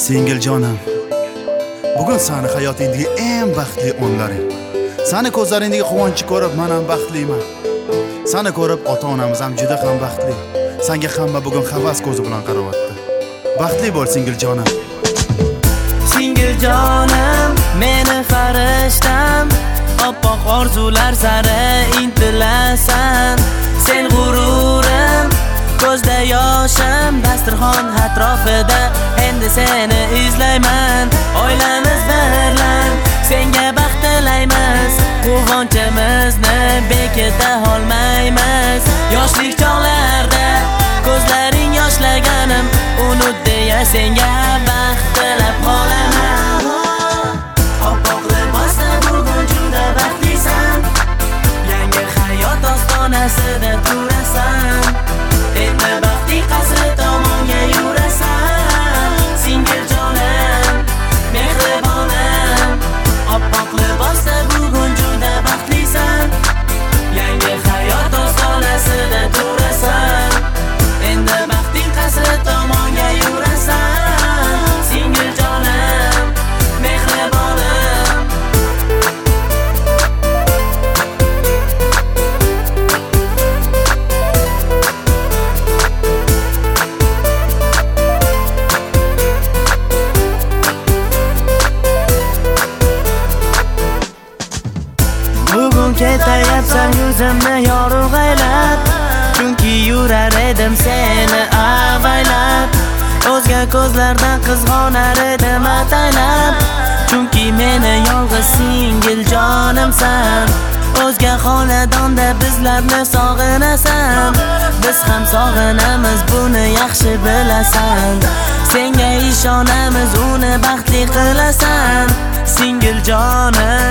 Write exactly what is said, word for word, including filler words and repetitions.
Singil jonim, bugun seni hayotingdagi eng baxtli onlaring. Seni ko'zlaringdagi quvonchni ko'rib men ham baxtliman. Seni ko'rib ota-onamiz ham juda ham baxtli. Senga hamma bugun havas ko'zi bilan qarayapti. Baxtli bo'l singil jonim. Singil jonim, meni farishtam, oppoq orzular sari intilasan. Sen g'ururim, ko'zda yoshim, dasturxon atrofida endi seni izlayman. Oilamiz birlan, senga baxt tilaymiz. Quvonchimizni bekita olmaymiz. Yoshlik chog'larda ko'zlaring yoshlaganim, unut deya senga baxt tilab qolaman. Oppoq libosda bugun juda baxtlisan, yangi hayot ostonasida turasan. Endi baxtli qasri tomonga yurasan. Singil jonim, mehribonim, oppoq libosda bugun juda baxtlisan, yangi hayot ostonasida turasan. Endi baxtli qasri tomonga yurasan. Singil jonim, mehribonim. Bugun ketayapsan yuzimni yorug' aylab, chunki yurar edim seni avaylab. O'zga ko'zlardan qizg'onar edim ataylab, chunki meni yolg'iz singil jonimsan. O'zga xonadonda bizlarni sog'inasan, biz ham sog'inamiz, buni yaxshi bilasan. Senga ishonamiz, uni baxtli qilasan. Singil jonim,